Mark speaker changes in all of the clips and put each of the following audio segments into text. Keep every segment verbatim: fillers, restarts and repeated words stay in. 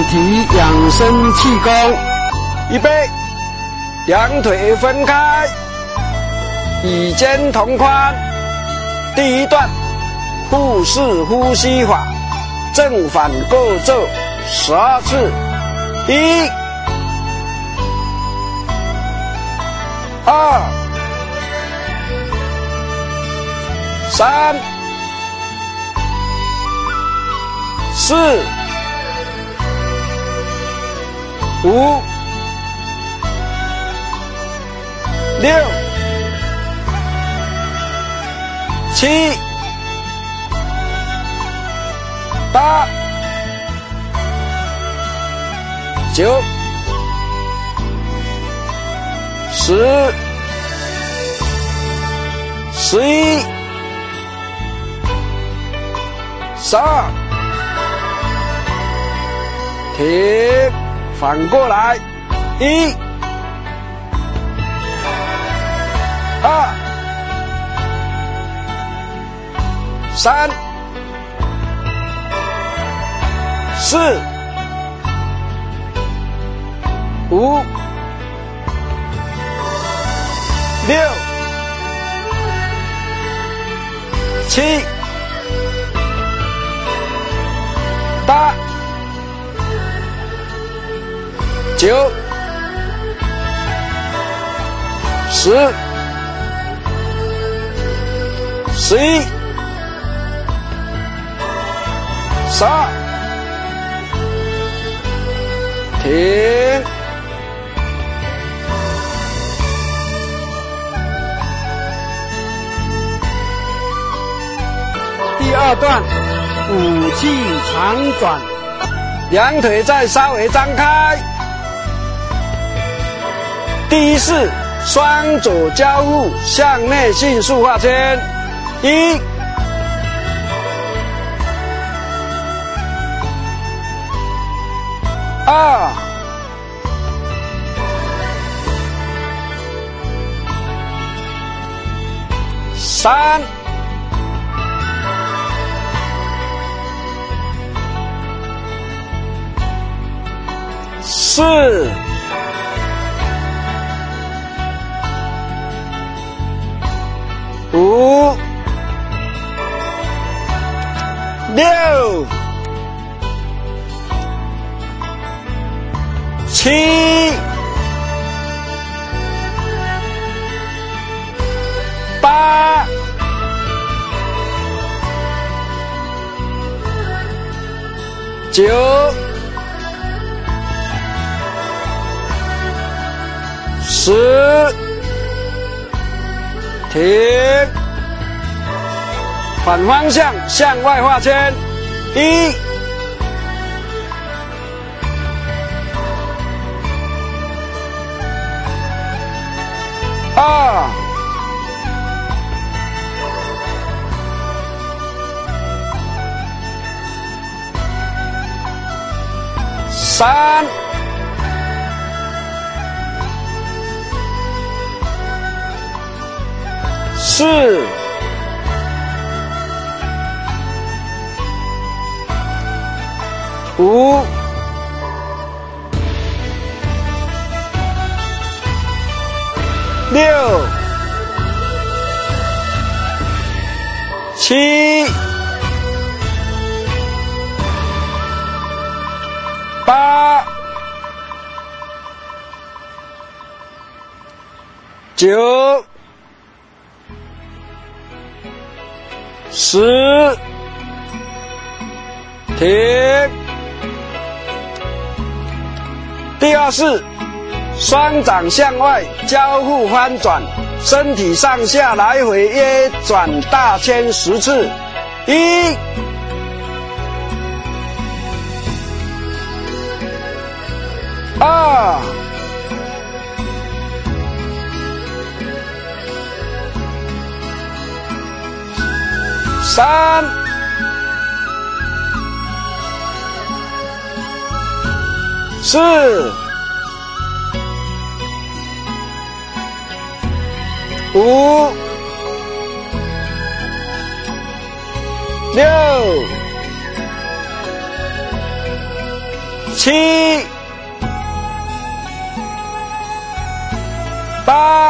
Speaker 1: 体养生气功，
Speaker 2: 预备，两腿分开，与肩同宽。第一段，腹式呼吸法，正反各做十二次。一、二、三、四、五、六、七、八、九、十、十一、十二。停，反过来，一、二、三、四、五、六、七、八、九、十、十一、十二，停。
Speaker 1: 第二段，五气长转，
Speaker 2: 两腿再稍微张开。第一式，双左交互，向内迅速画圈。一、二、三、四、五、六、七、八、九、十，停。反方向向外画圈，一、二、三、四、五、六、七、八、九、十，停。第二式，双掌向外交互翻转，身体上下来回约转大圈十次。一、二、三、四、五、六、七、 七、八、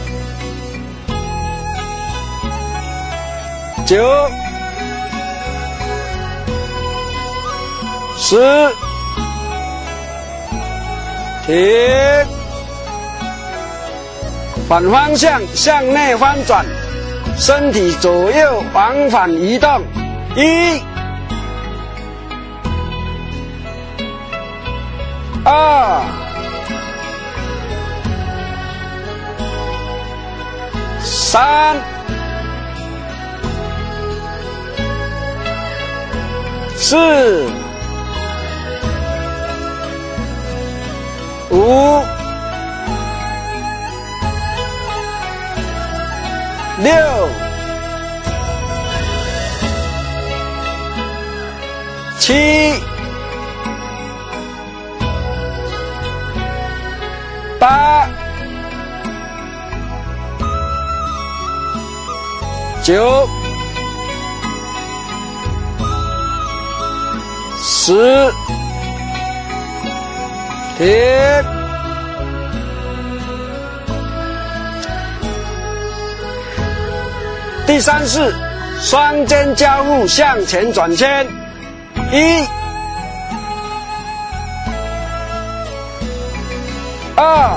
Speaker 2: 九、十，停，反方向向内翻转，身体左右往返移动，一、二、三、四、五、六、七、八、九、十，停。第三式，双肩交互向前转圈，一、二、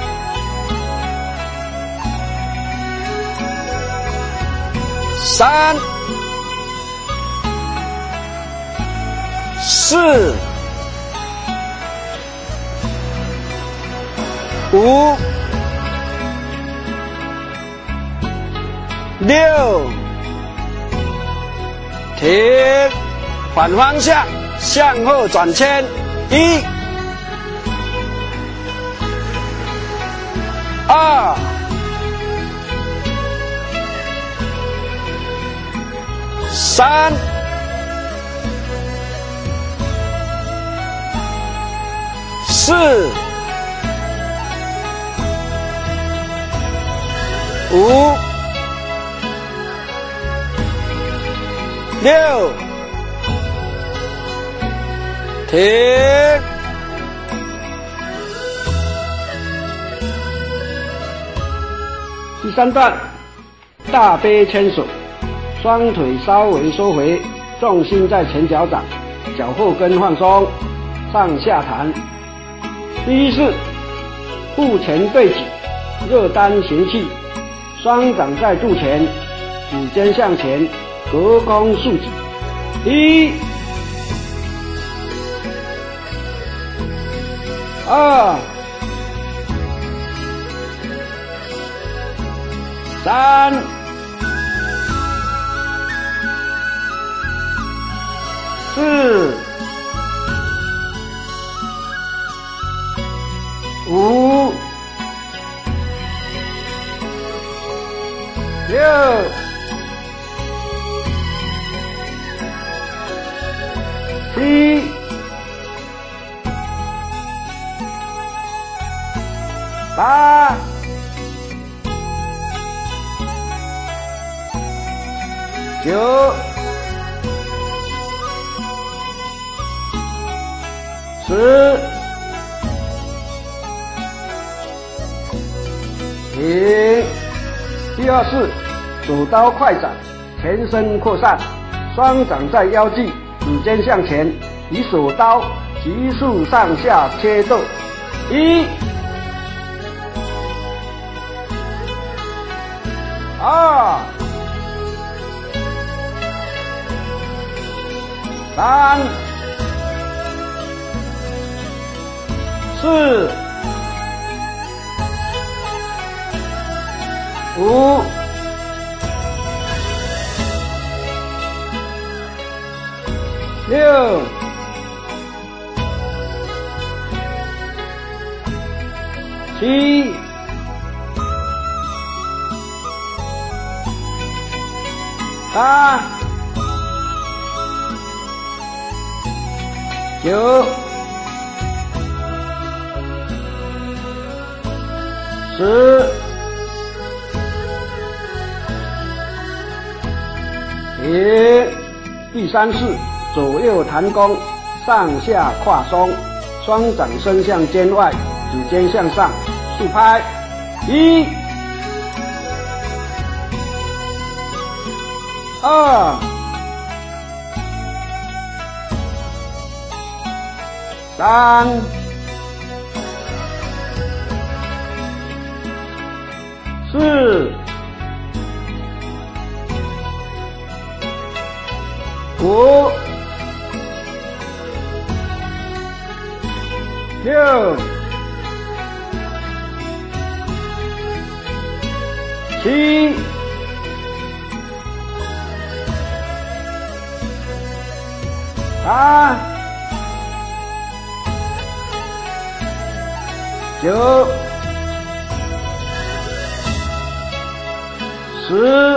Speaker 2: 三、四、五、六，停，反方向向后转圈，一、二、三、四、五、六，停。第三段，大背牵手，双腿稍微收回，重心在前脚掌，脚后跟放松，上下弹。第一式，腹前对举，热单行气，双掌在肚前，指尖向前，隔空竖举。一、二、三、四、五、六、七、八、九、十，停。第二式，手刀快斩，前身扩散，双掌在腰际，指尖向前，以手刀急速上下切斗。一、二、三、四、五、六、七、八、九、十，停。第三式，左右弹弓，上下跨松，
Speaker 1: 双掌伸向肩外，指尖向上，速拍。一、二、三、四、五、六、七、八、九、十、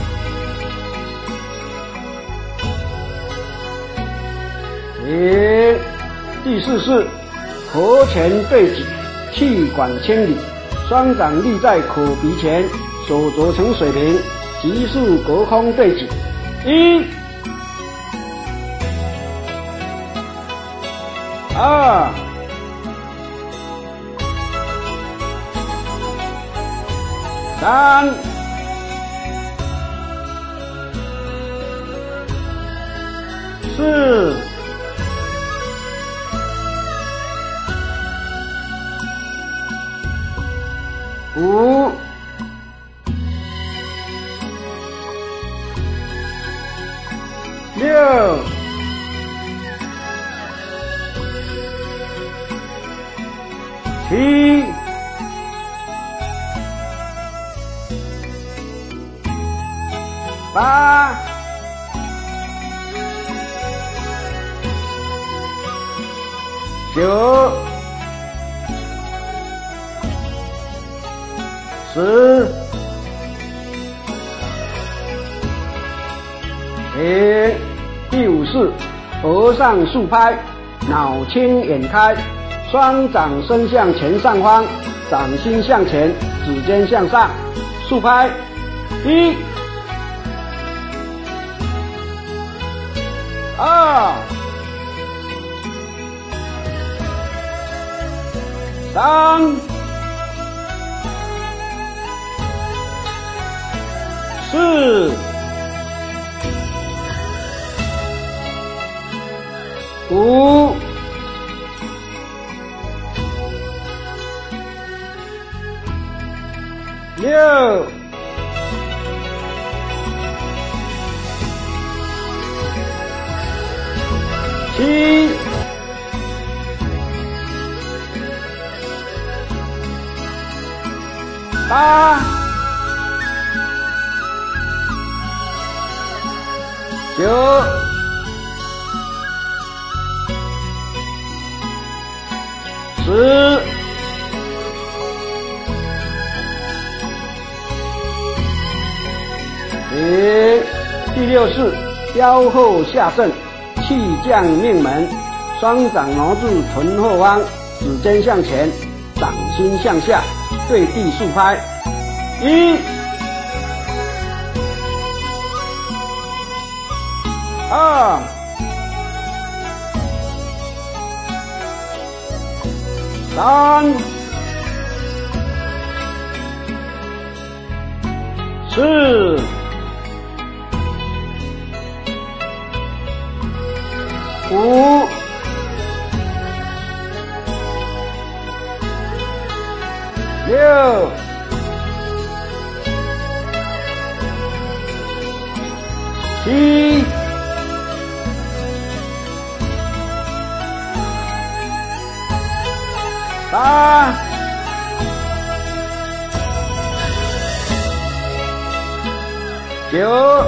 Speaker 1: 停。第四式，合拳对举，气管清理，双掌立在口鼻前，手肘呈水平，急速隔空对举。一、二、三、四、五、六、七、八、九、十。停。第五式，额上竖拍，脑清眼开，双掌伸向前上方，掌心向前，指尖向上，竖拍。一、二、三、四、五、六、七、八、九、十。停。第六式，腰后下震，气降命门，双掌挪至臀后方，指尖向前，掌心向下，对地竖拍。一、二、三、四、五、六、七、八、九、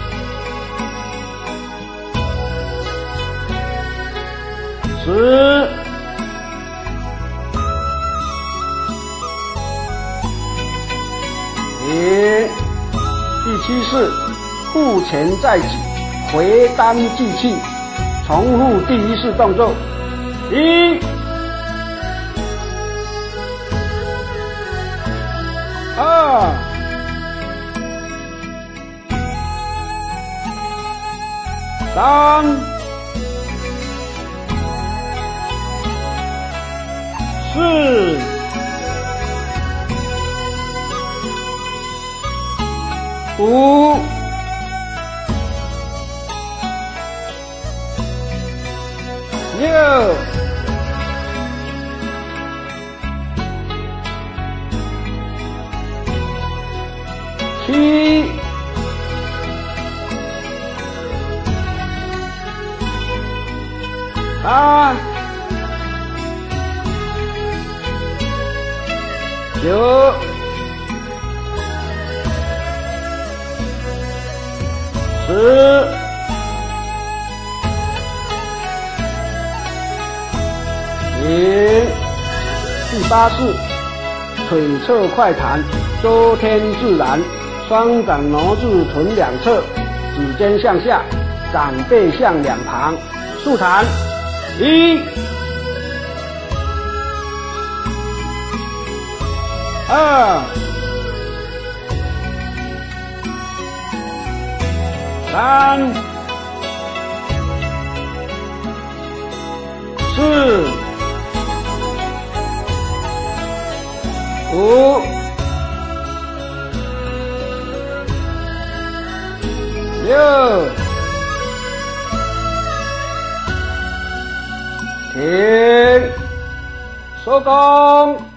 Speaker 1: 十。停。第七式，护拳再举，回单继气，重复第一式动作。一、二、三、 四、五、六、七、八、九、十、零。第八式，腿侧快弹，周天自然，双掌挪至臀两侧，指尖向下，掌背向两旁，竖弹。一、二、三、四、五、六、停，收工。